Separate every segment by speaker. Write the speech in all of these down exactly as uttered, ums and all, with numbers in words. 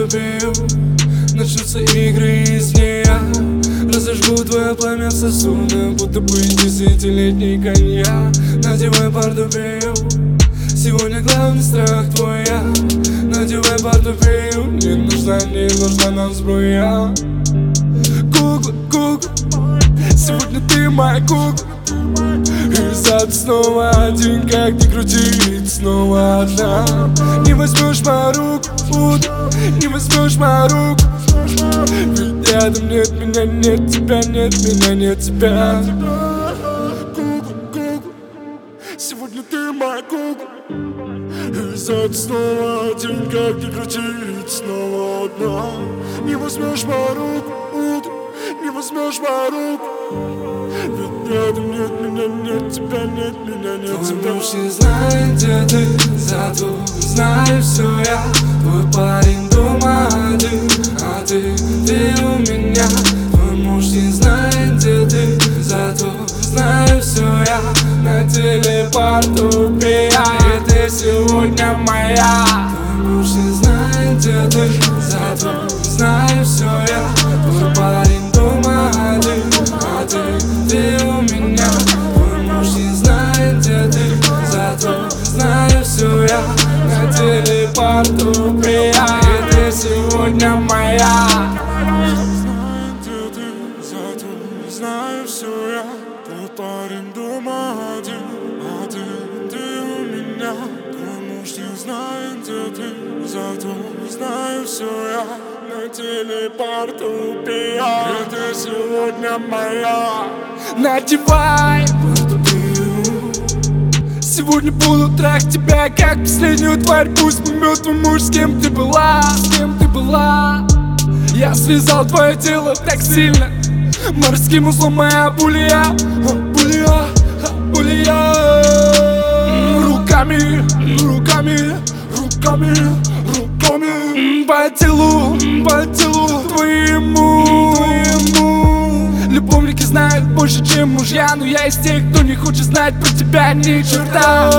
Speaker 1: убью. Начнутся игры из нея. Разожгу твое пламя в сосудах, будто бы десятилетний коньяк. Надевай портупею, сегодня главный страх твой я. Надевай портупею, не нужна, не нужна нам сбруя. Кукла, кукла, сегодня ты моя кукла. И зад снова один, как ни крути, снова одна. Не возьмешь мою руку, не возьмешь мою руку. Ведь рядом нет меня, нет тебя, нет меня, нет тебя. Кукла, кукла, сегодня ты моя кукла. И зад снова один, как ни крути, снова одна. Не возьмешь мою руку, не возьмешь мою руку. Ведь рядом нет меня, нет тебя, нет меня, нет тебя. Твой муж не знает, где ты, зато знаю все я. Твой парень дома один, а ты, ты у меня. Твой муж не знает, где ты, зато знаю все я. На телепортупе, и ты сегодня моя. Твой муж не знает, где ты, зато знаю все я. Твой парень дома один, а ты, ты у меня. Твой муж не знает, где ты, зато знаю все я. На телепортупе, и ты сегодня моя. Знает, где ты, зато знаю все я. Твой парень дома один, а ты, ты у меня. Твой муж не знает, где ты, зато знаю все я. На телепортупе, и ты сегодня моя. Надевай портупею, сегодня буду трахать тебя, как последнюю тварь. Пусть поймет твой муж, с кем ты была, с кем ты была. Я связал твое тело так сильно, морским узлом моя пулья, пулья, пулья. Руками, руками, руками, руками. По телу, по телу твоему, твоему. Любовники знают больше, чем мужья, но я из тех, кто не хочет знать про тебя ни черта.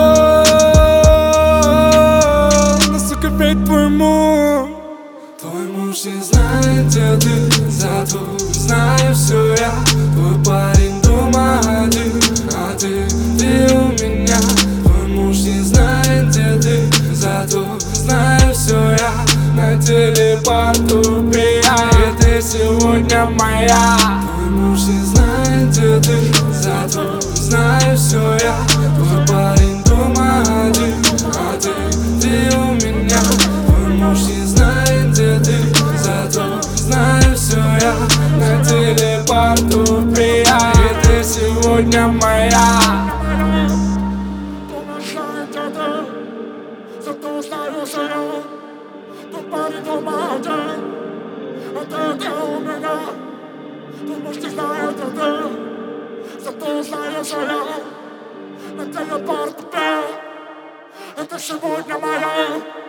Speaker 1: Но, сука, ведь твой муж. Твой муж не знает, где ты, зато знаю все я. Твой парень дома один, а ты, ты у меня. Твой муж не знает, где ты, зато знаю все я. На телепортупе, и ты сегодня моя. Твой муж не знает, где ты, зато знаю все я. Твой парень дома один, а ты, ты у меня. Твой муж не знает, где ты, зато знаю все я. На телепортупе, и ты сегодня моя. Зато знаю все я. Твой парень дома один, а ты, ты у меня. Твой муж не знает, где ты, зато знаю все я. На телепортупе, это сегодня моя.